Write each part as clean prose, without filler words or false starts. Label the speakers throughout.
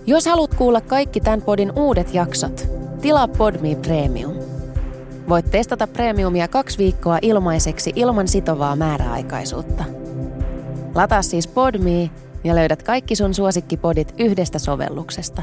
Speaker 1: Jos haluat kuulla kaikki tämän podin uudet jaksot, tilaa Podme Premium. Voit testata Premiumia 2 viikkoa ilmaiseksi ilman sitovaa määräaikaisuutta. Lataa siis Podme ja löydät kaikki sun suosikkipodit yhdestä sovelluksesta.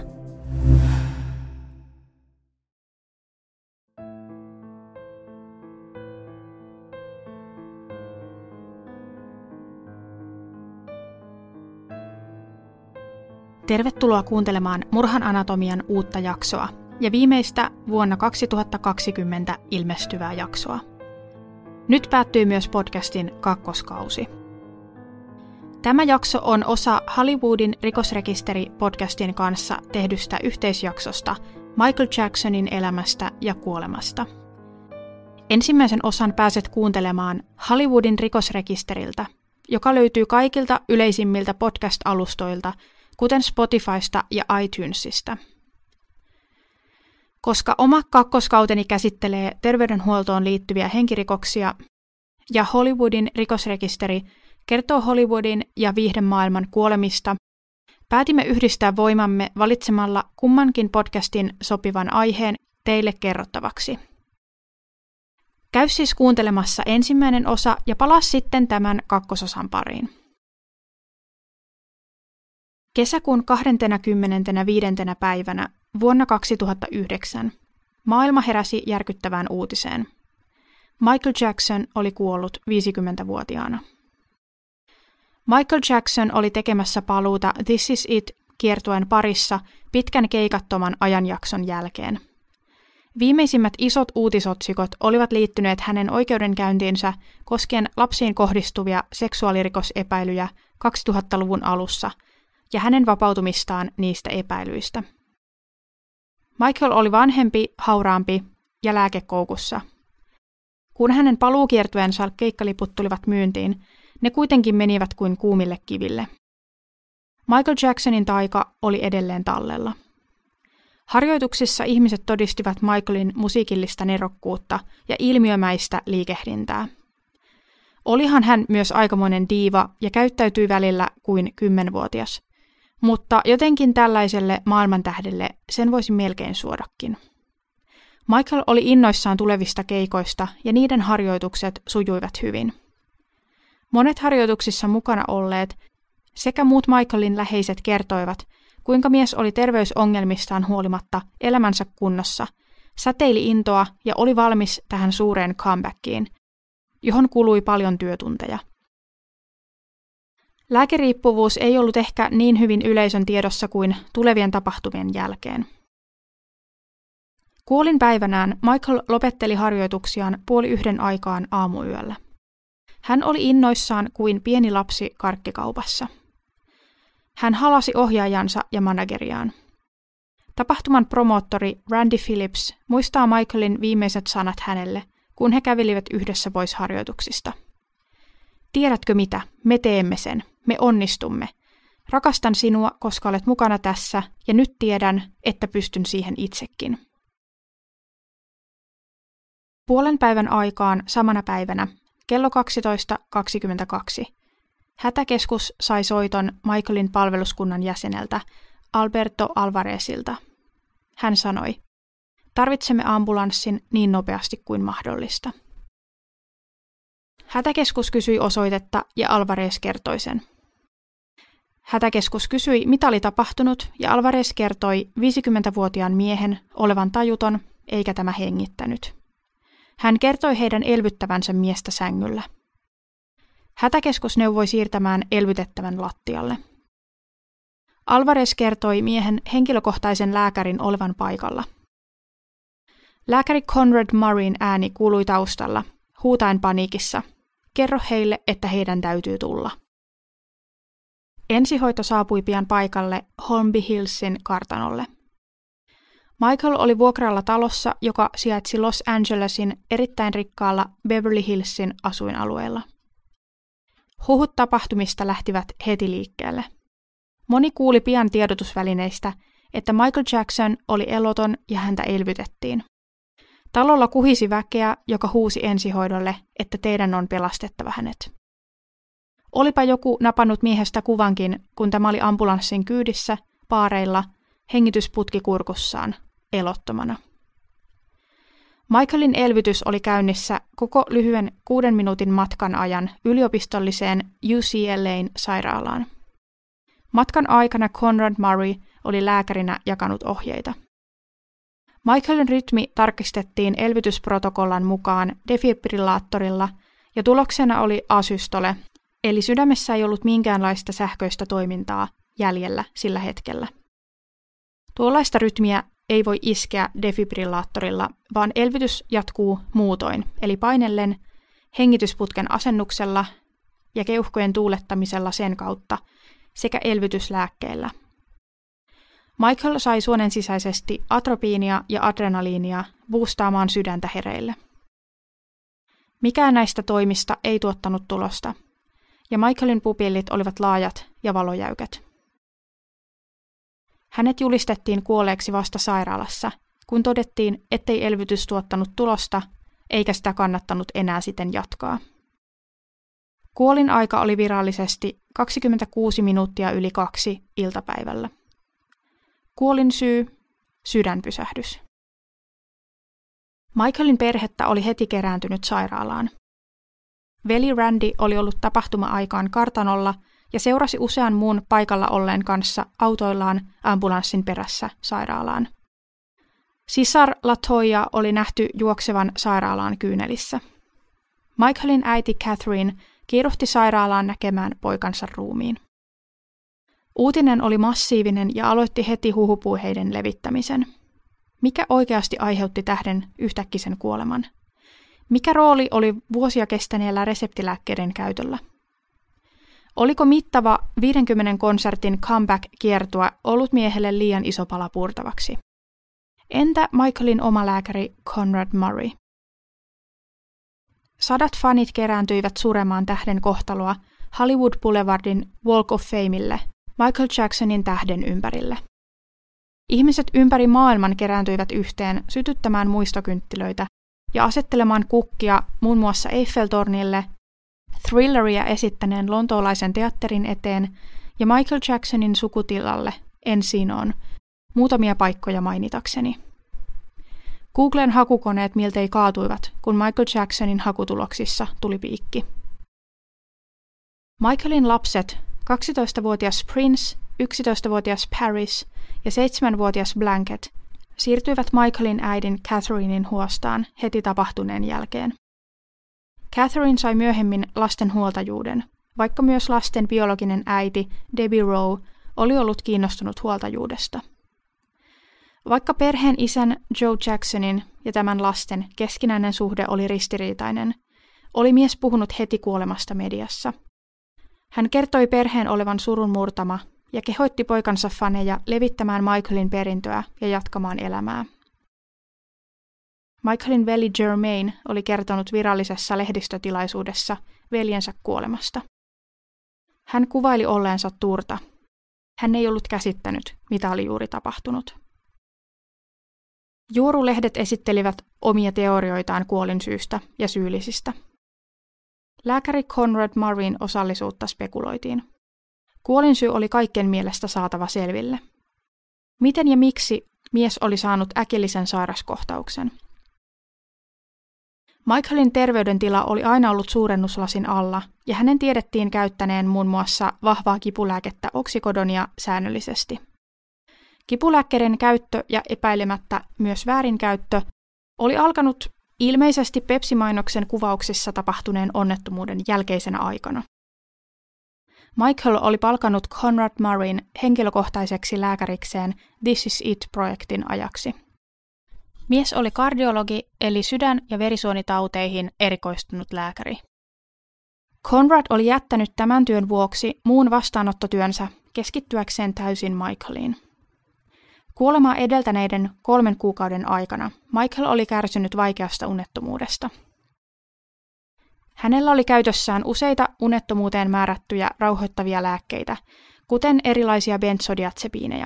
Speaker 2: Tervetuloa kuuntelemaan Murhan anatomian uutta jaksoa ja viimeistä vuonna 2020 ilmestyvää jaksoa. Nyt päättyy myös podcastin kakkoskausi. Tämä jakso on osa Hollywoodin rikosrekisteri-podcastin kanssa tehdystä yhteisjaksosta Michael Jacksonin elämästä ja kuolemasta. Ensimmäisen osan pääset kuuntelemaan Hollywoodin rikosrekisteriltä, joka löytyy kaikilta yleisimmiltä podcast-alustoilta, kuten Spotifysta ja iTunesista. Koska oma kakkoskauteni käsittelee terveydenhuoltoon liittyviä henkirikoksia ja Hollywoodin rikosrekisteri kertoo Hollywoodin ja viihdemaailman kuolemista, päätimme yhdistää voimamme valitsemalla kummankin podcastin sopivan aiheen teille kerrottavaksi. Käy siis kuuntelemassa ensimmäinen osa ja palaa sitten tämän kakkososan pariin. Kesäkuun 25. päivänä vuonna 2009 maailma heräsi järkyttävään uutiseen. Michael Jackson oli kuollut 50-vuotiaana. Michael Jackson oli tekemässä paluuta This Is It-kiertueen parissa pitkän keikattoman ajanjakson jälkeen. Viimeisimmät isot uutisotsikot olivat liittyneet hänen oikeudenkäyntiinsä koskien lapsiin kohdistuvia seksuaalirikosepäilyjä 2000-luvun alussa ja hänen vapautumistaan niistä epäilyistä. Michael oli vanhempi, hauraampi ja lääkekoukussa. Kun hänen paluukiertueensa keikkaliput tulivat myyntiin, ne kuitenkin menivät kuin kuumille kiville. Michael Jacksonin taika oli edelleen tallella. Harjoituksissa ihmiset todistivat Michaelin musiikillista nerokkuutta ja ilmiömäistä liikehdintää. Olihan hän myös aikamoinen diiva ja käyttäytyi välillä kuin 10-vuotias. Mutta jotenkin tällaiselle maailmantähdelle sen voisi melkein suodakin. Michael oli innoissaan tulevista keikoista ja niiden harjoitukset sujuivat hyvin. Monet harjoituksissa mukana olleet sekä muut Michaelin läheiset kertoivat, kuinka mies oli terveysongelmistaan huolimatta elämänsä kunnossa, säteili intoa ja oli valmis tähän suureen comebackiin, johon kului paljon työtunteja. Lääkeriippuvuus ei ollut ehkä niin hyvin yleisön tiedossa kuin tulevien tapahtumien jälkeen. Kuolinpäivänään Michael lopetteli harjoituksiaan 12:30 aikaan aamuyöllä. Hän oli innoissaan kuin pieni lapsi karkkikaupassa. Hän halasi ohjaajansa ja manageriaan. Tapahtuman promoottori Randy Phillips muistaa Michaelin viimeiset sanat hänelle, kun he kävelivät yhdessä pois harjoituksista. Tiedätkö mitä? Me teemme sen. Me onnistumme. Rakastan sinua, koska olet mukana tässä, ja nyt tiedän, että pystyn siihen itsekin. Puolen päivän aikaan samana päivänä, kello 12.22, hätäkeskus sai soiton Michaelin palveluskunnan jäseneltä Alberto Alvarezilta. Hän sanoi, tarvitsemme ambulanssin niin nopeasti kuin mahdollista. Hätäkeskus kysyi osoitetta ja Alvarez kertoi sen. Hätäkeskus kysyi, mitä oli tapahtunut, ja Alvarez kertoi 50-vuotiaan miehen olevan tajuton, eikä tämä hengittänyt. Hän kertoi heidän elvyttävänsä miestä sängyllä. Hätäkeskus neuvoi siirtämään elvytettävän lattialle. Alvarez kertoi miehen henkilökohtaisen lääkärin olevan paikalla. Lääkäri Conrad Murrayn ääni kuului taustalla, huutaen paniikissa. Kerro heille, että heidän täytyy tulla. Ensihoito saapui pian paikalle Holmby Hillsin kartanolle. Michael oli vuokralla talossa, joka sijaitsi Los Angelesin erittäin rikkaalla Beverly Hillsin asuinalueella. Huhut tapahtumista lähtivät heti liikkeelle. Moni kuuli pian tiedotusvälineistä, että Michael Jackson oli eloton ja häntä elvytettiin. Talolla kuhisi väkeä, joka huusi ensihoidolle, että teidän on pelastettava hänet. Olipa joku napannut miehestä kuvankin, kun tämä oli ambulanssin kyydissä, paareilla hengitysputki kurkussaan, elottomana. Michaelin elvytys oli käynnissä koko lyhyen 6 minuutin matkan ajan yliopistolliseen UCLA:n sairaalaan. Matkan aikana Conrad Murray oli lääkärinä jakanut ohjeita. Michaelin rytmi tarkistettiin elvytysprotokollan mukaan defibrillaattorilla ja tuloksena oli asystole, eli sydämessä ei ollut minkäänlaista sähköistä toimintaa jäljellä sillä hetkellä. Tuollaista rytmiä ei voi iskeä defibrillaattorilla, vaan elvytys jatkuu muutoin, eli painellen, hengitysputken asennuksella ja keuhkojen tuulettamisella sen kautta sekä elvytyslääkkeellä. Michael sai suonen sisäisesti atropiinia ja adrenaliinia boostaamaan sydäntä hereille. Mikään näistä toimista ei tuottanut tulosta, ja Michaelin pupillit olivat laajat ja valojäykät. Hänet julistettiin kuolleeksi vasta sairaalassa, kun todettiin, ettei elvytys tuottanut tulosta, eikä sitä kannattanut enää siten jatkaa. Kuolin aika oli virallisesti 26 minuuttia yli 2 iltapäivällä. Kuolin syy, sydänpysähdys. Michaelin perhettä oli heti kerääntynyt sairaalaan. Veli Randy oli ollut tapahtuma-aikaan kartanolla ja seurasi usean muun paikalla olleen kanssa autoillaan ambulanssin perässä sairaalaan. Sisar LaToya oli nähty juoksevan sairaalaan kyynelissä. Michaelin äiti Catherine kiiruhti sairaalaan näkemään poikansa ruumiin. Uutinen oli massiivinen ja aloitti heti huhupuheiden levittämisen. Mikä oikeasti aiheutti tähden yhtäkkisen kuoleman? Mikä rooli oli vuosia kestäneellä reseptilääkkeiden käytöllä? Oliko mittava 50 konsertin comeback-kiertue ollut miehelle liian iso pala purtavaksi? Entä Michaelin oma lääkäri Conrad Murray? Sadat fanit kerääntyivät suremaan tähden kohtaloa Hollywood Boulevardin Walk of Famelle, Michael Jacksonin tähden ympärille. Ihmiset ympäri maailman kerääntyivät yhteen sytyttämään muistokynttilöitä ja asettelemaan kukkia muun muassa Eiffeltornille, Thrilleria esittäneen lontoolaisen teatterin eteen ja Michael Jacksonin sukutilalle Encinoon, muutamia paikkoja mainitakseni. Googlen hakukoneet miltei kaatuivat, kun Michael Jacksonin hakutuloksissa tuli piikki. Michaelin lapset, 12-vuotias Prince, 11-vuotias Paris ja 7-vuotias Blanket, siirtyivät Michaelin äidin Catherinein huostaan heti tapahtuneen jälkeen. Catherine sai myöhemmin lasten huoltajuuden, vaikka myös lasten biologinen äiti Debbie Rowe oli ollut kiinnostunut huoltajuudesta. Vaikka perheen isän Joe Jacksonin ja tämän lasten keskinäinen suhde oli ristiriitainen, oli mies puhunut heti kuolemasta mediassa. Hän kertoi perheen olevan surun murtama ja kehoitti poikansa faneja levittämään Michaelin perintöä ja jatkamaan elämää. Michaelin veli Jermaine oli kertonut virallisessa lehdistötilaisuudessa veljensä kuolemasta. Hän kuvaili olleensa turta. Hän ei ollut käsittänyt, mitä oli juuri tapahtunut. Juorulehdet esittelivät omia teorioitaan kuolinsyystä ja syyllisistä. Lääkäri Conrad Murrayn osallisuutta spekuloitiin. Kuolinsyy oli kaikkien mielestä saatava selville. Miten ja miksi mies oli saanut äkillisen sairaskohtauksen? Michaelin terveydentila oli aina ollut suurennuslasin alla, ja hänen tiedettiin käyttäneen muun muassa vahvaa kipulääkettä oksikodonia säännöllisesti. Kipulääkkeiden käyttö ja epäilemättä myös väärinkäyttö oli alkanut ilmeisesti Pepsi-mainoksen kuvauksissa tapahtuneen onnettomuuden jälkeisenä aikana. Michael oli palkannut Conrad Murrayn henkilökohtaiseksi lääkärikseen This Is It-projektin ajaksi. Mies oli kardiologi eli sydän- ja verisuonitauteihin erikoistunut lääkäri. Conrad oli jättänyt tämän työn vuoksi muun vastaanottotyönsä keskittyäkseen täysin Michaeliin. Kuolemaa edeltäneiden 3 kuukauden aikana Michael oli kärsinyt vaikeasta unettomuudesta. Hänellä oli käytössään useita unettomuuteen määrättyjä rauhoittavia lääkkeitä, kuten erilaisia benzodiazepiineja.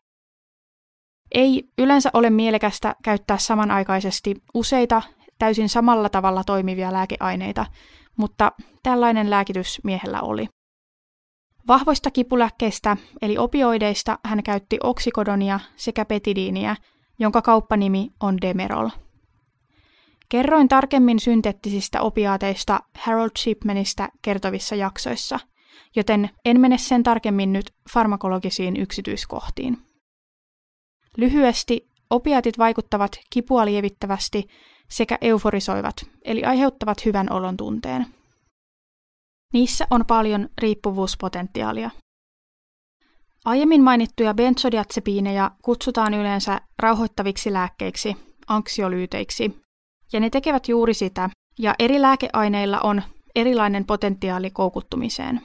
Speaker 2: Ei yleensä ole mielekästä käyttää samanaikaisesti useita täysin samalla tavalla toimivia lääkeaineita, mutta tällainen lääkitys miehellä oli. Vahvoista kipulääkkeistä eli opioideista hän käytti oksikodonia sekä petidiiniä, jonka kauppanimi on Demerol. Kerroin tarkemmin synteettisistä opiaateista Harold Shipmanista kertovissa jaksoissa, joten en mene sen tarkemmin nyt farmakologisiin yksityiskohtiin. Lyhyesti, opiaatit vaikuttavat kipua lievittävästi sekä euforisoivat, eli aiheuttavat hyvän olon tunteen. Niissä on paljon riippuvuuspotentiaalia. Aiemmin mainittuja benzodiazepiineja kutsutaan yleensä rauhoittaviksi lääkkeiksi, anksiolyyteiksi, ja ne tekevät juuri sitä, ja eri lääkeaineilla on erilainen potentiaali koukuttumiseen.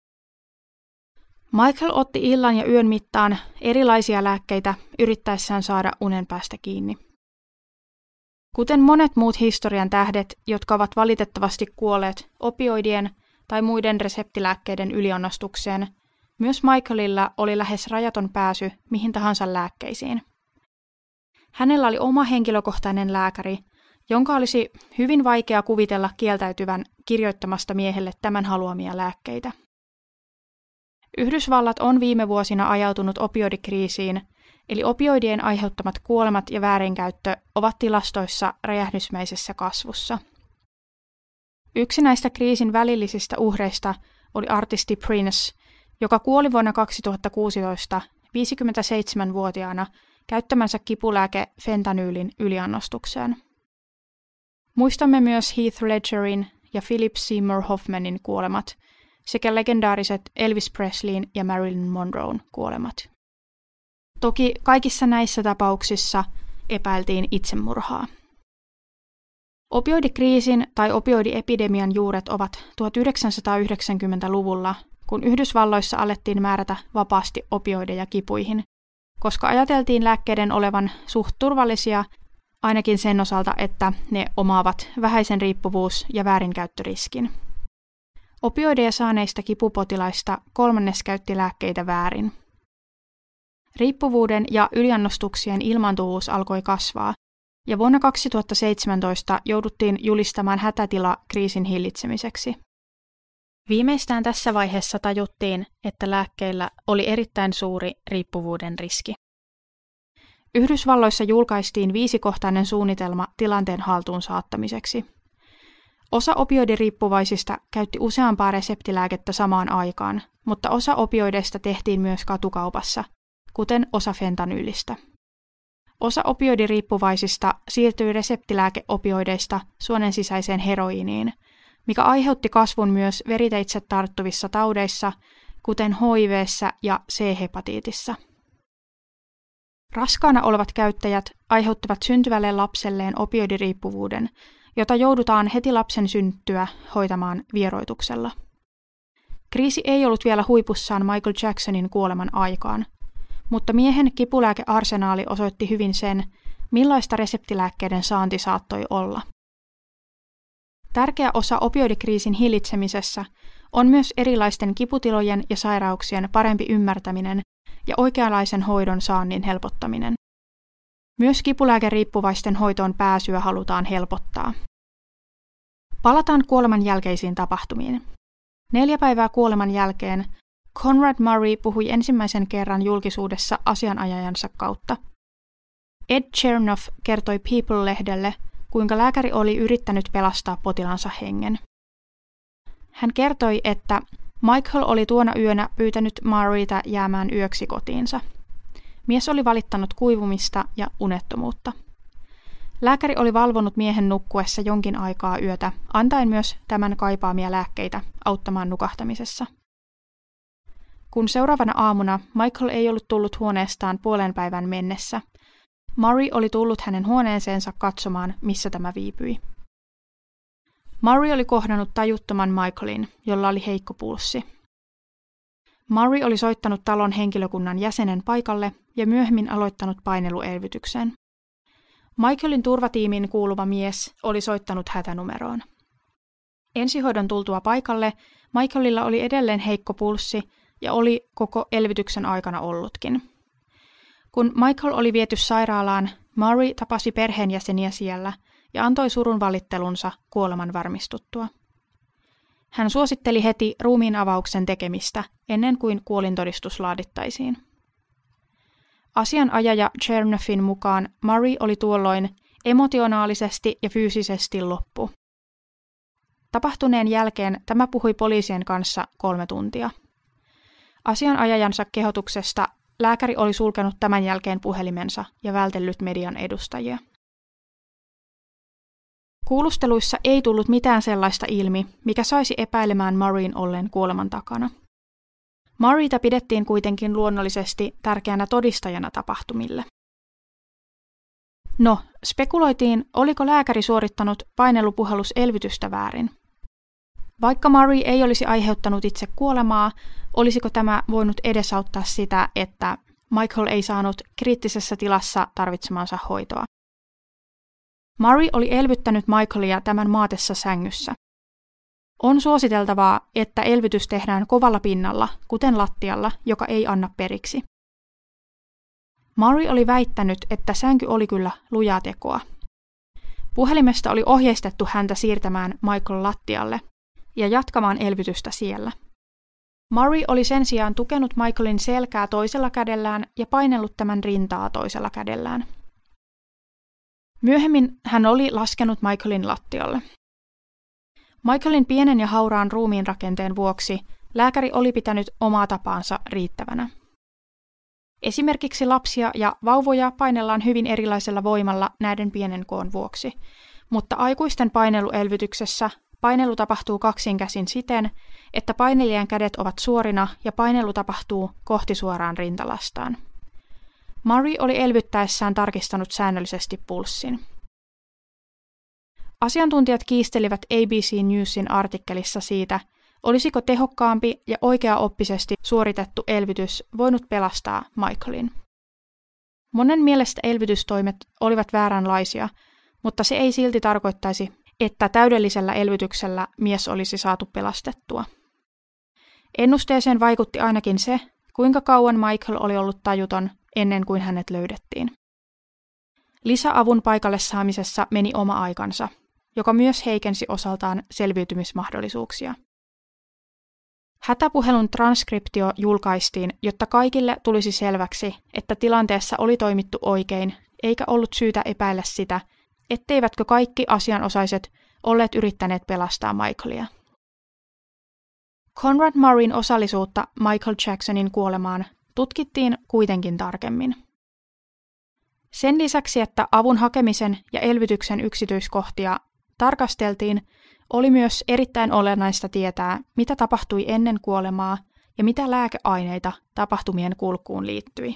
Speaker 2: Michael otti illan ja yön mittaan erilaisia lääkkeitä yrittäessään saada unen päästä kiinni. Kuten monet muut historian tähdet, jotka ovat valitettavasti kuolleet opioidien tai muiden reseptilääkkeiden yliannostukseen, myös Michaelilla oli lähes rajaton pääsy mihin tahansa lääkkeisiin. Hänellä oli oma henkilökohtainen lääkäri, jonka olisi hyvin vaikea kuvitella kieltäytyvän kirjoittamasta miehelle tämän haluamia lääkkeitä. Yhdysvallat on viime vuosina ajautunut opioidikriisiin, eli opioidien aiheuttamat kuolemat ja väärinkäyttö ovat tilastoissa räjähdysmäisessä kasvussa. Yksi näistä kriisin välillisistä uhreista oli artisti Prince, joka kuoli vuonna 2016 57-vuotiaana käyttämänsä kipulääke fentanyylin yliannostukseen. Muistamme myös Heath Ledgerin ja Philip Seymour Hoffmanin kuolemat sekä legendaariset Elvis Presleyn ja Marilyn Monroen kuolemat. Toki kaikissa näissä tapauksissa epäiltiin itsemurhaa. Opioidikriisin tai opioidiepidemian juuret ovat 1990-luvulla, kun Yhdysvalloissa alettiin määrätä vapaasti opioideja kipuihin, koska ajateltiin lääkkeiden olevan suht turvallisia, ainakin sen osalta, että ne omaavat vähäisen riippuvuus- ja väärinkäyttöriskin. Opioideja saaneista kipupotilaista 1/3 käytti lääkkeitä väärin. Riippuvuuden ja yliannostuksien ilmaantuvuus alkoi kasvaa, ja vuonna 2017 jouduttiin julistamaan hätätila kriisin hillitsemiseksi. Viimeistään tässä vaiheessa tajuttiin, että lääkkeillä oli erittäin suuri riippuvuuden riski. Yhdysvalloissa julkaistiin 5-kohtainen suunnitelma tilanteen haltuun saattamiseksi. Osa opioidiriippuvaisista käytti useampaa reseptilääkettä samaan aikaan, mutta osa opioideista tehtiin myös katukaupassa, kuten osa fentanyylistä. Osa opioidiriippuvaisista siirtyi reseptilääkeopioideista suonen sisäiseen heroiiniin, mikä aiheutti kasvun myös veriteitse tarttuvissa taudeissa, kuten HIV:ssä ja C-hepatiitissa. Raskaana olevat käyttäjät aiheuttivat syntyvälle lapselleen opioidiriippuvuuden, jota joudutaan heti lapsen syntyä hoitamaan vieroituksella. Kriisi ei ollut vielä huipussaan Michael Jacksonin kuoleman aikaan, mutta miehen kipulääkearsenaali osoitti hyvin sen, millaista reseptilääkkeiden saanti saattoi olla. Tärkeä osa opioidikriisin hillitsemisessä on myös erilaisten kiputilojen ja sairauksien parempi ymmärtäminen ja oikeanlaisen hoidon saannin helpottaminen. Myös kipulääkeriippuvaisten hoitoon pääsyä halutaan helpottaa. Palataan kuoleman jälkeisiin tapahtumiin. 4 päivää kuoleman jälkeen Conrad Murray puhui ensimmäisen kerran julkisuudessa asianajajansa kautta. Ed Chernoff kertoi People-lehdelle, kuinka lääkäri oli yrittänyt pelastaa potilaansa hengen. Hän kertoi, että Michael oli tuona yönä pyytänyt Murrayta jäämään yöksi kotiinsa. Mies oli valittanut kuivumista ja unettomuutta. Lääkäri oli valvonut miehen nukkuessa jonkin aikaa yötä, antaen myös tämän kaipaamia lääkkeitä auttamaan nukahtamisessa. Kun seuraavana aamuna Michael ei ollut tullut huoneestaan puolen päivän mennessä, Murray oli tullut hänen huoneeseensa katsomaan, missä tämä viipyi. Murray oli kohdannut tajuttoman Michaelin, jolla oli heikko pulssi. Murray oli soittanut talon henkilökunnan jäsenen paikalle ja myöhemmin aloittanut paineluelvytyksen. Michaelin turvatiimiin kuuluva mies oli soittanut hätänumeroon. Ensihoidon tultua paikalle Michaelilla oli edelleen heikko pulssi ja oli koko elvytyksen aikana ollutkin. Kun Michael oli viety sairaalaan, Murray tapasi perheenjäseniä siellä ja antoi surun valittelunsa kuoleman varmistuttua. hän suositteli heti ruumiin avauksen tekemistä ennen kuin kuolintodistus laadittaisiin. Asianajaja Chernoffin mukaan Murray oli tuolloin emotionaalisesti ja fyysisesti loppu. Tapahtuneen jälkeen tämä puhui poliisien kanssa 3 tuntia. Asianajajansa kehotuksesta lääkäri oli sulkenut tämän jälkeen puhelimensa ja vältellyt median edustajia. Kuulusteluissa ei tullut mitään sellaista ilmi, mikä saisi epäilemään Murrayn ollen kuoleman takana. Murrayta pidettiin kuitenkin luonnollisesti tärkeänä todistajana tapahtumille. No, spekuloitiin, oliko lääkäri suorittanut painelupuhalluselvytystä väärin. Vaikka Murray ei olisi aiheuttanut itse kuolemaa, olisiko tämä voinut edesauttaa sitä, että Michael ei saanut kriittisessä tilassa tarvitsemansa hoitoa. Murray oli elvyttänyt Michaelia tämän maatessa sängyssä. On suositeltavaa, että elvytys tehdään kovalla pinnalla, kuten lattialla, joka ei anna periksi. Murray oli väittänyt, että sänky oli kyllä lujaa tekoa. Puhelimesta oli ohjeistettu häntä siirtämään Michael lattialle ja jatkamaan elvytystä siellä. Murray oli sen sijaan tukenut Michaelin selkää toisella kädellään ja painellut tämän rintaa toisella kädellään. Myöhemmin hän oli laskenut Michaelin lattialle. Michaelin pienen ja hauraan ruumiin rakenteen vuoksi lääkäri oli pitänyt omaa tapaansa riittävänä. Esimerkiksi lapsia ja vauvoja painellaan hyvin erilaisella voimalla näiden pienen koon vuoksi, mutta aikuisten paineluelvytyksessä painelu tapahtuu kaksin käsin siten, että painelijan kädet ovat suorina ja painelu tapahtuu kohti suoraan rintalastaan. Murray oli elvyttäessään tarkistanut säännöllisesti pulssin. Asiantuntijat kiistelivät ABC Newsin artikkelissa siitä, olisiko tehokkaampi ja oikeaoppisesti suoritettu elvytys voinut pelastaa Michaelin. Monen mielestä elvytystoimet olivat vääränlaisia, mutta se ei silti tarkoittaisi, että täydellisellä elvytyksellä mies olisi saatu pelastettua. Ennusteeseen vaikutti ainakin se, kuinka kauan Michael oli ollut tajuton ennen kuin hänet löydettiin. Lisäavun paikalle saamisessa meni oma aikansa, joka myös heikensi osaltaan selviytymismahdollisuuksia. Hätäpuhelun transkriptio julkaistiin, jotta kaikille tulisi selväksi, että tilanteessa oli toimittu oikein, eikä ollut syytä epäillä sitä, etteivätkö kaikki asianosaiset olleet yrittäneet pelastaa Michaelia. Conrad Murrayn osallisuutta Michael Jacksonin kuolemaan tutkittiin kuitenkin tarkemmin. Sen lisäksi, että avun hakemisen ja elvytyksen yksityiskohtia tarkasteltiin, oli myös erittäin olennaista tietää, mitä tapahtui ennen kuolemaa ja mitä lääkeaineita tapahtumien kulkuun liittyi.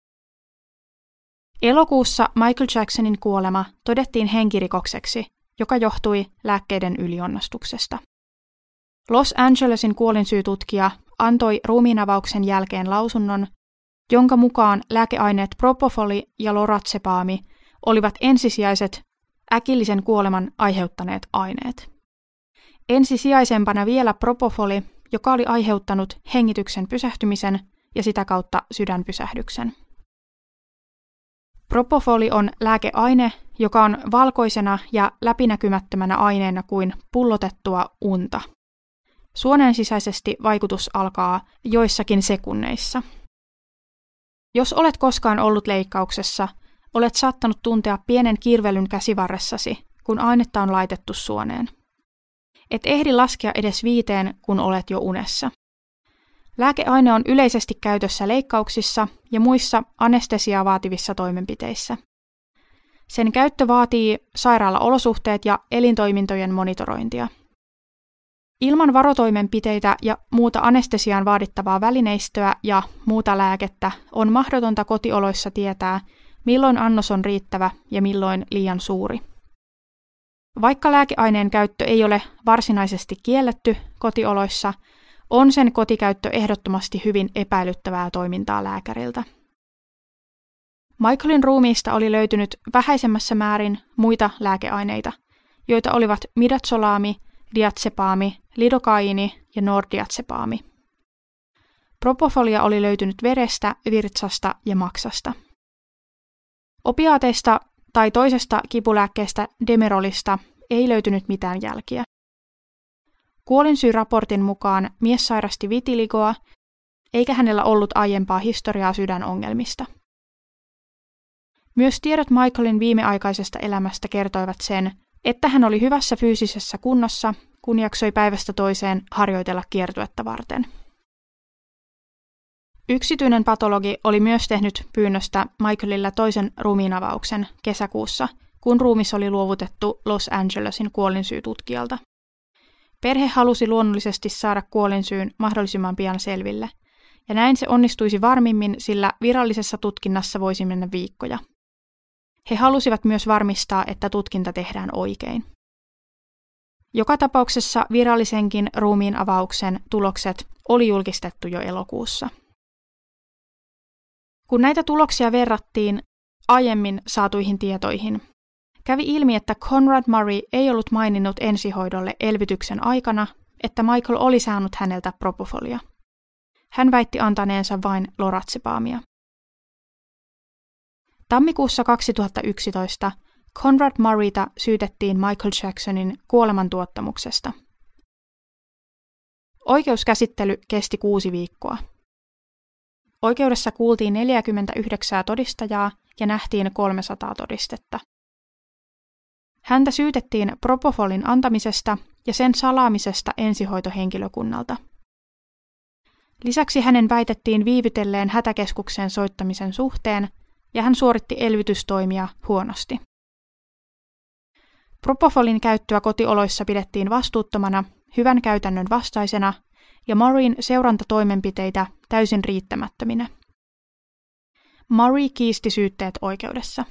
Speaker 2: Elokuussa Michael Jacksonin kuolema todettiin henkirikokseksi, joka johtui lääkkeiden yliannostuksesta. Los Angelesin kuolinsyytutkija antoi ruumiinavauksen jälkeen lausunnon, jonka mukaan lääkeaineet propofoli ja lorazepami olivat ensisijaiset äkillisen kuoleman aiheuttaneet aineet. Ensisijaisempana vielä propofoli, joka oli aiheuttanut hengityksen pysähtymisen ja sitä kautta sydänpysähdyksen. Propofoli on lääkeaine, joka on valkoisena ja läpinäkymättömänä aineena kuin pullotettua unta. Suonen sisäisesti vaikutus alkaa joissakin sekunneissa. Jos olet koskaan ollut leikkauksessa, olet saattanut tuntea pienen kirvelyn käsivarressasi, kun ainetta on laitettu suoneen. Et ehdi laskea edes 5, kun olet jo unessa. Lääkeaine on yleisesti käytössä leikkauksissa ja muissa anestesiaa vaativissa toimenpiteissä. Sen käyttö vaatii sairaalaolosuhteet ja elintoimintojen monitorointia. Ilman varotoimenpiteitä ja muuta anestesiaan vaadittavaa välineistöä ja muuta lääkettä on mahdotonta kotioloissa tietää, milloin annos on riittävä ja milloin liian suuri. Vaikka lääkeaineen käyttö ei ole varsinaisesti kielletty kotioloissa, on sen kotikäyttö ehdottomasti hyvin epäilyttävää toimintaa lääkäriltä. Michaelin ruumiista oli löytynyt vähäisemmässä määrin muita lääkeaineita, joita olivat midatsolaami, diazepaami, lidokaini ja nordiazepaami. Propofolia oli löytynyt verestä, virtsasta ja maksasta. Opiaateista tai toisesta kipulääkkeestä Demerolista ei löytynyt mitään jälkiä. Kuolinsyy-raportin mukaan mies sairasti vitiligoa, eikä hänellä ollut aiempaa historiaa sydänongelmista. Myös tiedot Michaelin viimeaikaisesta elämästä kertoivat sen, että hän oli hyvässä fyysisessä kunnossa, kun jaksoi päivästä toiseen harjoitella kiertuetta varten. Yksityinen patologi oli myös tehnyt pyynnöstä Michaelilla toisen ruumiinavauksen kesäkuussa, kun ruumis oli luovutettu Los Angelesin kuolinsyytutkijalta. Perhe halusi luonnollisesti saada kuolinsyyn mahdollisimman pian selville, ja näin se onnistuisi varmimmin, sillä virallisessa tutkinnassa voisi mennä viikkoja. He halusivat myös varmistaa, että tutkinta tehdään oikein. Joka tapauksessa virallisenkin ruumiin avauksen tulokset oli julkistettu jo elokuussa. Kun näitä tuloksia verrattiin aiemmin saatuihin tietoihin, kävi ilmi, että Conrad Murray ei ollut maininnut ensihoidolle elvytyksen aikana, että Michael oli saanut häneltä propofolia. Hän väitti antaneensa vain lorazepamia. Tammikuussa 2011 Conrad Murrayta syytettiin Michael Jacksonin kuolemantuottamuksesta. Oikeuskäsittely kesti 6 viikkoa. Oikeudessa kuultiin 49 todistajaa ja nähtiin 300 todistetta. Häntä syytettiin propofolin antamisesta ja sen salaamisesta ensihoitohenkilökunnalta. Lisäksi hänen väitettiin viivytelleen hätäkeskukseen soittamisen suhteen, ja hän suoritti elvytystoimia huonosti. Propofolin käyttöä kotioloissa pidettiin vastuuttomana, hyvän käytännön vastaisena ja Murrayn seurantatoimenpiteitä täysin riittämättöminä. Murray kiisti syytteet oikeudessa.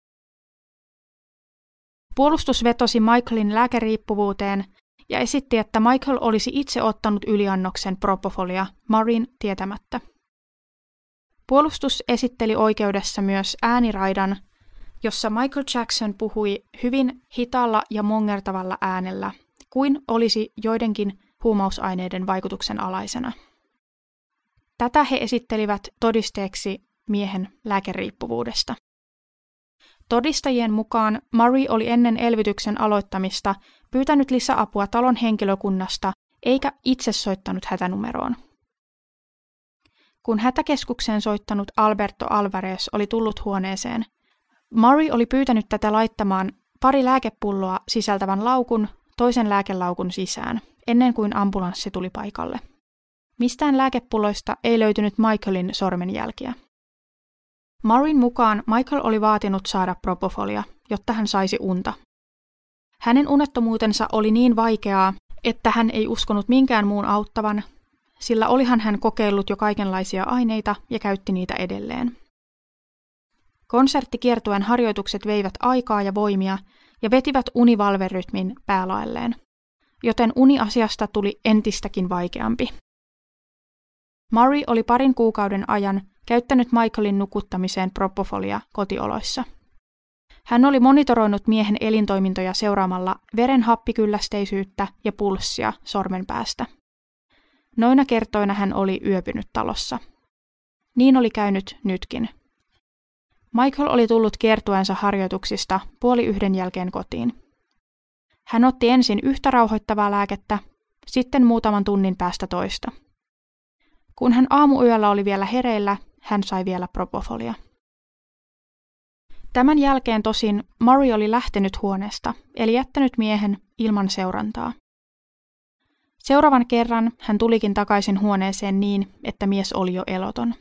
Speaker 2: Puolustus vetosi Michaelin lääkeriippuvuuteen ja esitti, että Michael olisi itse ottanut yliannoksen propofolia Murrayn tietämättä. Puolustus esitteli oikeudessa myös ääniraidan, jossa Michael Jackson puhui hyvin hitaalla ja mongertavalla äänellä, kuin olisi joidenkin huumausaineiden vaikutuksen alaisena. Tätä he esittelivät todisteeksi miehen lääkeriippuvuudesta. Todistajien mukaan Murray oli ennen elvytyksen aloittamista pyytänyt lisäapua talon henkilökunnasta eikä itse soittanut hätänumeroon. Kun hätäkeskukseen soittanut Alberto Alvarez oli tullut huoneeseen, Murray oli pyytänyt tätä laittamaan 2 lääkepulloa sisältävän laukun toisen lääkelaukun sisään, ennen kuin ambulanssi tuli paikalle. Mistään lääkepulloista ei löytynyt Michaelin sormenjälkiä. Murrayn mukaan Michael oli vaatinut saada propofolia, jotta hän saisi unta. Hänen unettomuutensa oli niin vaikeaa, että hän ei uskonut minkään muun auttavan, sillä olihan hän kokeillut jo kaikenlaisia aineita ja käytti niitä edelleen. Konserttikiertueen harjoitukset veivät aikaa ja voimia ja vetivät univalverytmin päälaelleen, joten uniasiasta tuli entistäkin vaikeampi. Murray oli 2 kuukauden ajan käyttänyt Michaelin nukuttamiseen propofolia kotioloissa. Hän oli monitoroinut miehen elintoimintoja seuraamalla veren happikyllästeisyyttä ja pulssia sormenpäästä. Noina kertoina hän oli yöpynyt talossa. Niin oli käynyt nytkin. Michael oli tullut kiertueensa harjoituksista 12:30 jälkeen kotiin. Hän otti ensin yhtä rauhoittavaa lääkettä, sitten muutaman tunnin päästä toista. Kun hän aamuyöllä oli vielä hereillä, hän sai vielä propofolia. Tämän jälkeen tosin Murray oli lähtenyt huoneesta, eli jättänyt miehen ilman seurantaa. Seuraavan kerran hän tulikin takaisin huoneeseen niin, että mies oli jo eloton.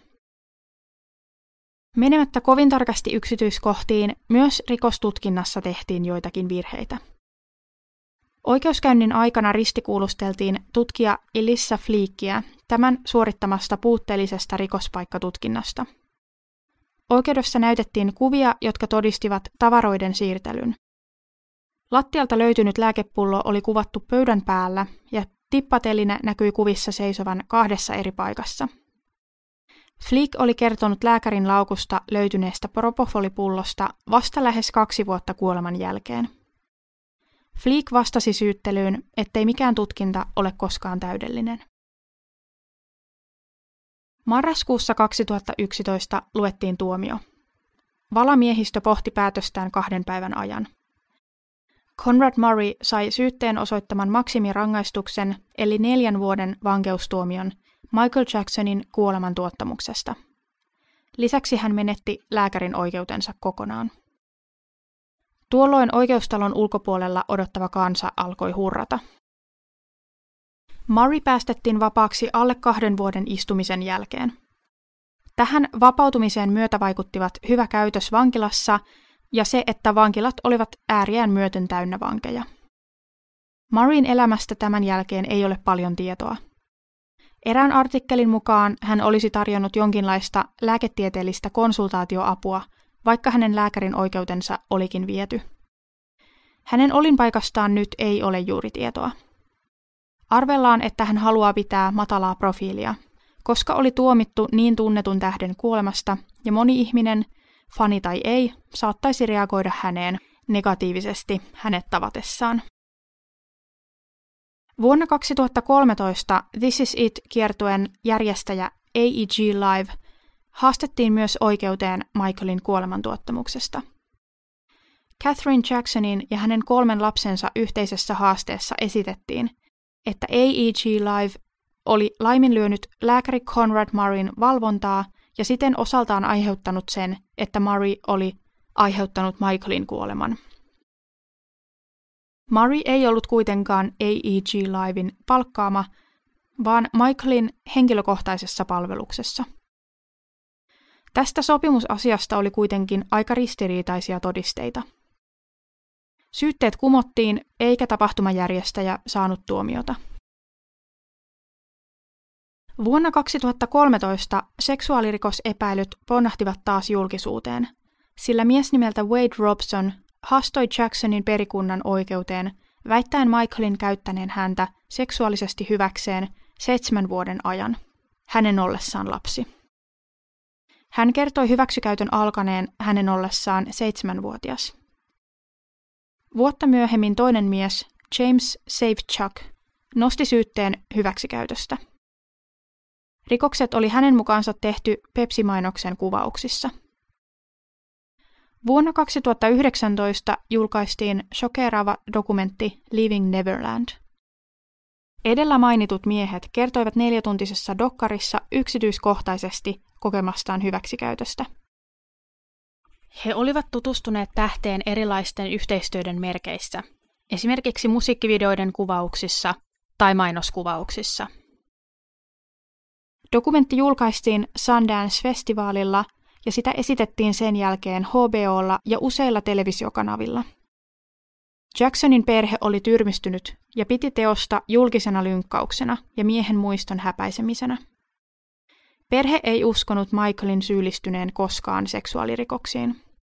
Speaker 2: Menemättä kovin tarkasti yksityiskohtiin, myös rikostutkinnassa tehtiin joitakin virheitä. Oikeuskäynnin aikana ristikuulusteltiin tutkija Elissa Fleekia tämän suorittamasta puutteellisesta rikospaikkatutkinnasta. Oikeudessa näytettiin kuvia, jotka todistivat tavaroiden siirtelyn. Lattialta löytynyt lääkepullo oli kuvattu pöydän päällä ja tippateline näkyi kuvissa seisovan 2 eri paikassa. Fleek oli kertonut lääkärin laukusta löytyneestä propofolipullosta vasta lähes 2 vuotta kuoleman jälkeen. Fleek vastasi syyttelyyn, ettei mikään tutkinta ole koskaan täydellinen. Marraskuussa 2011 luettiin tuomio. Valamiehistö pohti päätöstään 2 päivän ajan. Conrad Murray sai syytteen osoittaman maksimirangaistuksen eli 4 vuoden vankeustuomion Michael Jacksonin kuolemantuottamuksesta. Lisäksi hän menetti lääkärin oikeutensa kokonaan. Tuolloin oikeustalon ulkopuolella odottava kansa alkoi hurrata. Murray päästettiin vapaaksi alle 2 vuoden istumisen jälkeen. Tähän vapautumiseen myötävaikuttivat hyvä käytös vankilassa ja se, että vankilat olivat ääriään myöten täynnä vankeja. Murrayn elämästä tämän jälkeen ei ole paljon tietoa. Erään artikkelin mukaan hän olisi tarjonnut jonkinlaista lääketieteellistä konsultaatioapua, vaikka hänen lääkärin oikeutensa olikin viety. Hänen olinpaikastaan nyt ei ole juuri tietoa. Arvellaan, että hän haluaa pitää matalaa profiilia, koska oli tuomittu niin tunnetun tähden kuolemasta ja moni ihminen, fani tai ei, saattaisi reagoida häneen negatiivisesti hänet tavatessaan. Vuonna 2013 This Is It-kiertueen järjestäjä AEG Live haastettiin myös oikeuteen Michaelin kuolemantuottamuksesta. Catherine Jacksonin ja hänen 3 lapsensa yhteisessä haasteessa esitettiin, että AEG Live oli laiminlyönyt lääkäri Conrad Murrayn valvontaa ja siten osaltaan aiheuttanut sen, että Murray oli aiheuttanut Michaelin kuoleman. Murray ei ollut kuitenkaan AEG Liven palkkaama, vaan Michaelin henkilökohtaisessa palveluksessa. Tästä sopimusasiasta oli kuitenkin aika ristiriitaisia todisteita. Syytteet kumottiin, eikä tapahtumajärjestäjä saanut tuomiota. Vuonna 2013 seksuaalirikosepäilyt ponnahtivat taas julkisuuteen, sillä mies nimeltä Wade Robson haastoi Jacksonin perikunnan oikeuteen väittäen Michaelin käyttäneen häntä seksuaalisesti hyväkseen 7 vuoden ajan, hänen ollessaan lapsi. Hän kertoi hyväksikäytön alkaneen hänen ollessaan 7-vuotias. Vuotta myöhemmin toinen mies, James Safechuck, nosti syytteen hyväksikäytöstä. Rikokset oli hänen mukaansa tehty Pepsi-mainoksen kuvauksissa. Vuonna 2019 julkaistiin shokeeraava dokumentti Leaving Neverland. Edellä mainitut miehet kertoivat 4-tuntisessa dokkarissa yksityiskohtaisesti kokemastaan hyväksikäytöstä. He olivat tutustuneet tähteen erilaisten yhteistyöiden merkeissä, esimerkiksi musiikkivideoiden kuvauksissa tai mainoskuvauksissa. Dokumentti julkaistiin Sundance-festivaalilla ja sitä esitettiin sen jälkeen HBOlla ja useilla televisiokanavilla. Jacksonin perhe oli tyrmistynyt ja piti teosta julkisena lynkkauksena ja miehen muiston häpäisemisenä. Perhe ei uskonut Michaelin syyllistyneen koskaan seksuaalirikoksiin.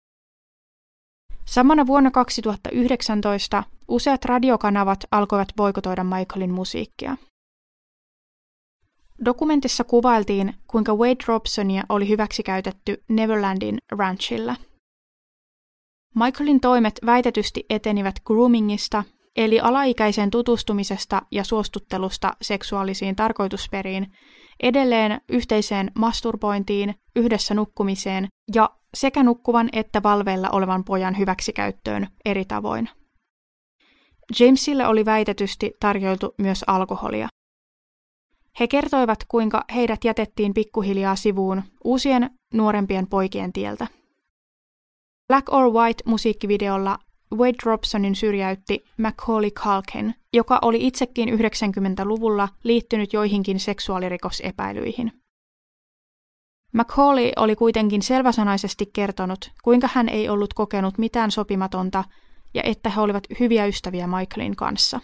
Speaker 2: Samana vuonna 2019 useat radiokanavat alkoivat boikotoida Michaelin musiikkia. Dokumentissa kuvailtiin, kuinka Wade Robsonia oli hyväksikäytetty Neverlandin ranchilla. Michaelin toimet väitetysti etenivät groomingista, eli alaikäisen tutustumisesta ja suostuttelusta seksuaalisiin tarkoitusperiin, edelleen yhteiseen masturbointiin, yhdessä nukkumiseen ja sekä nukkuvan että valveilla olevan pojan hyväksikäyttöön eri tavoin. Jamesille oli väitetysti tarjoiltu myös alkoholia. He kertoivat, kuinka heidät jätettiin pikkuhiljaa sivuun uusien nuorempien poikien tieltä. Black or White-musiikkivideolla Wade Robsonin syrjäytti Macaulay Culkin, joka oli itsekin 90-luvulla liittynyt joihinkin seksuaalirikosepäilyihin. Macaulay oli kuitenkin selväsanaisesti kertonut, kuinka hän ei ollut kokenut mitään sopimatonta ja että he olivat hyviä ystäviä Michaelin kanssa.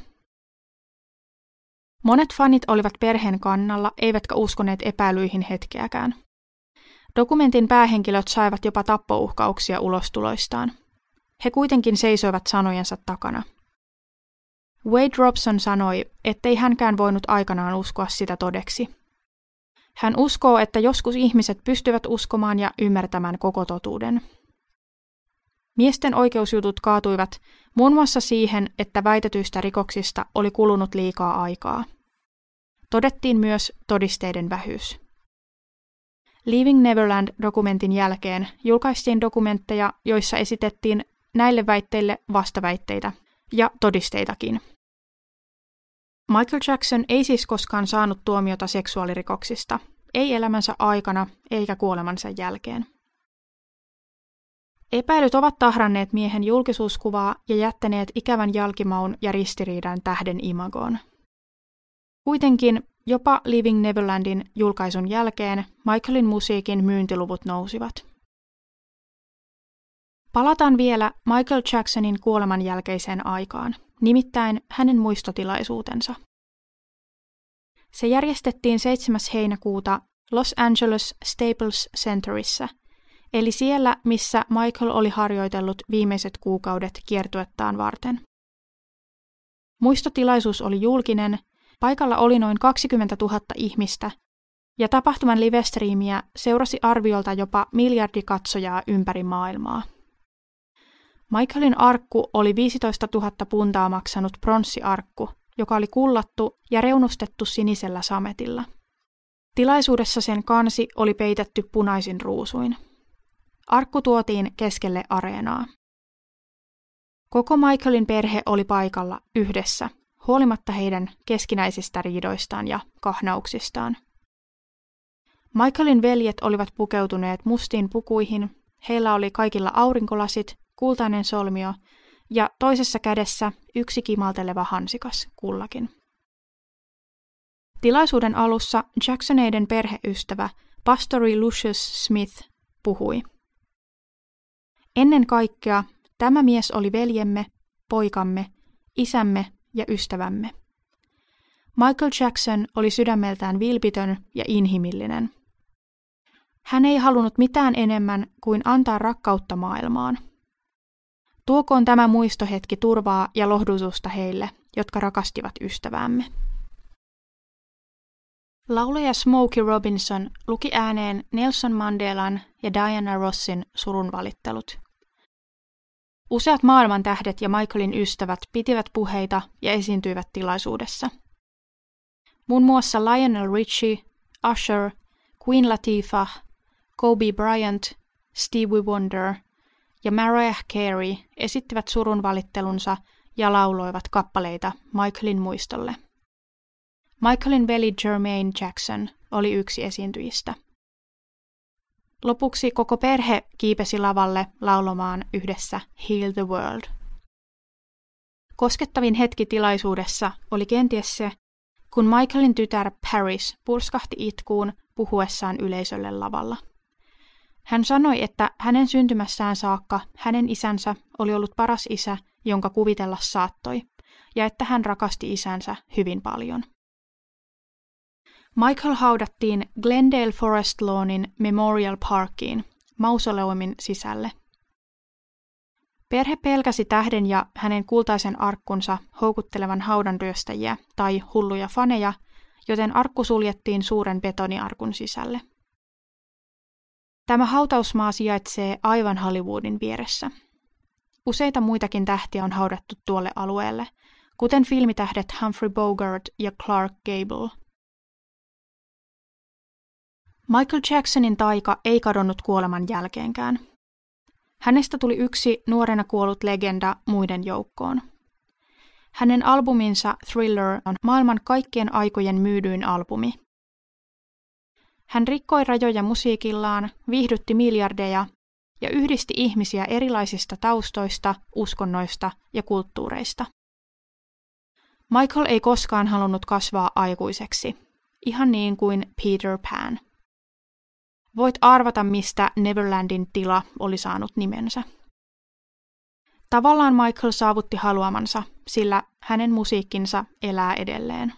Speaker 2: Monet fanit olivat perheen kannalla, eivätkä uskoneet epäilyihin hetkeäkään. Dokumentin päähenkilöt saivat jopa tappouhkauksia ulostuloistaan. He kuitenkin seisoivat sanojensa takana. Wade Robson sanoi, ettei hänkään voinut aikanaan uskoa sitä todeksi. Hän uskoo, että joskus ihmiset pystyvät uskomaan ja ymmärtämään koko totuuden. Miesten oikeusjutut kaatuivat muun muassa siihen, että väitetyistä rikoksista oli kulunut liikaa aikaa. Todettiin myös todisteiden vähyys. Leaving Neverland-dokumentin jälkeen julkaistiin dokumentteja, joissa esitettiin näille väitteille vastaväitteitä, ja todisteitakin. Michael Jackson ei siis koskaan saanut tuomiota seksuaalirikoksista, ei elämänsä aikana eikä kuolemansa jälkeen. Epäilyt ovat tahranneet miehen julkisuuskuvaa ja jättäneet ikävän jälkimaun ja ristiriidan tähden imagoon. Kuitenkin jopa Leaving Neverlandin julkaisun jälkeen Michaelin musiikin myyntiluvut nousivat. Palataan vielä Michael Jacksonin kuoleman jälkeiseen aikaan, nimittäin hänen muistotilaisuutensa. Se järjestettiin 7. heinäkuuta Los Angeles Staples Centerissä, eli siellä, missä Michael oli harjoitellut viimeiset kuukaudet kiertuettaan varten. Muistotilaisuus oli julkinen, paikalla oli noin 20 000 ihmistä, ja tapahtuman livestriimiä seurasi arviolta jopa 1 miljardi katsojaa ympäri maailmaa. Michaelin arkku oli 15 000 puntaa maksanut pronssiarkku, joka oli kullattu ja reunustettu sinisellä sametilla. Tilaisuudessa sen kansi oli peitetty punaisin ruusuin. Arkku tuotiin keskelle areenaa. Koko Michaelin perhe oli paikalla yhdessä, huolimatta heidän keskinäisistä riidoistaan ja kahnauksistaan. Michaelin veljet olivat pukeutuneet mustiin pukuihin, heillä oli kaikilla aurinkolasit, kultainen solmio ja toisessa kädessä yksi kimalteleva hansikas kullakin. Tilaisuuden alussa Jacksoneiden perheystävä, pastori Lucius Smith, puhui. Ennen kaikkea tämä mies oli veljemme, poikamme, isämme ja ystävämme. Michael Jackson oli sydämeltään vilpitön ja inhimillinen. Hän ei halunnut mitään enemmän kuin antaa rakkautta maailmaan. Tuokoon tämä muistohetki turvaa ja lohdutusta heille, jotka rakastivat ystäväämme. Laulaja Smokey Robinson luki ääneen Nelson Mandelan ja Diana Rossin surunvalittelut. Useat maailmantähdet ja Michaelin ystävät pitivät puheita ja esiintyivät tilaisuudessa. Muun muassa Lionel Richie, Usher, Queen Latifah, Kobe Bryant, Stevie Wonder ja Mariah Carey esittivät surunvalittelunsa ja lauloivat kappaleita Michaelin muistolle. Michaelin veli Jermaine Jackson oli yksi esiintyjistä. Lopuksi koko perhe kiipesi lavalle laulamaan yhdessä Heal the World. Koskettavin hetki tilaisuudessa oli kenties se, kun Michaelin tytär Paris purskahti itkuun puhuessaan yleisölle lavalla. Hän sanoi, että hänen syntymässään saakka hänen isänsä oli ollut paras isä, jonka kuvitella saattoi, ja että hän rakasti isänsä hyvin paljon. Michael haudattiin Glendale Forest Lawnin Memorial Parkiin, mausoleumin sisälle. Perhe pelkäsi tähden ja hänen kultaisen arkkunsa houkuttelevan haudanryöstäjiä tai hulluja faneja, joten arkku suljettiin suuren betoniarkun sisälle. Tämä hautausmaa sijaitsee aivan Hollywoodin vieressä. Useita muitakin tähtiä on haudattu tuolle alueelle, kuten filmitähdet Humphrey Bogart ja Clark Gable. Michael Jacksonin taika ei kadonnut kuoleman jälkeenkään. Hänestä tuli yksi nuorena kuollut legenda muiden joukkoon. Hänen albuminsa Thriller on maailman kaikkien aikojen myydyin albumi. Hän rikkoi rajoja musiikillaan, viihdytti miljardeja ja yhdisti ihmisiä erilaisista taustoista, uskonnoista ja kulttuureista. Michael ei koskaan halunnut kasvaa aikuiseksi, ihan niin kuin Peter Pan. Voit arvata, mistä Neverlandin tila oli saanut nimensä. Tavallaan Michael saavutti haluamansa, sillä hänen musiikkinsa elää edelleen.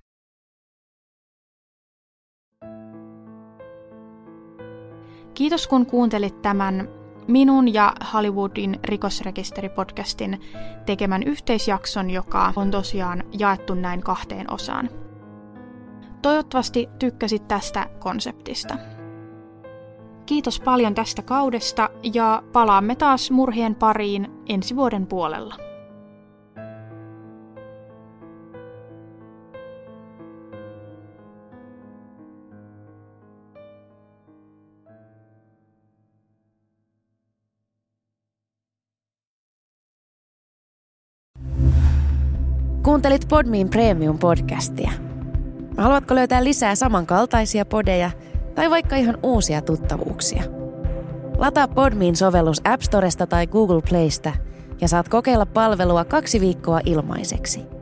Speaker 2: Kiitos kun kuuntelit tämän minun ja Hollywoodin rikosrekisteripodcastin tekemän yhteisjakson, joka on tosiaan jaettu näin 2 osaan. Toivottavasti tykkäsit tästä konseptista. Kiitos paljon tästä kaudesta ja palaamme taas murhien pariin ensi vuoden puolella.
Speaker 1: Kuuntelit Podmin Premium-podcastia. Haluatko löytää lisää samankaltaisia podeja tai vaikka ihan uusia tuttavuuksia? Lataa Podmin sovellus App Storesta tai Google Playsta ja saat kokeilla palvelua 2 viikkoa ilmaiseksi.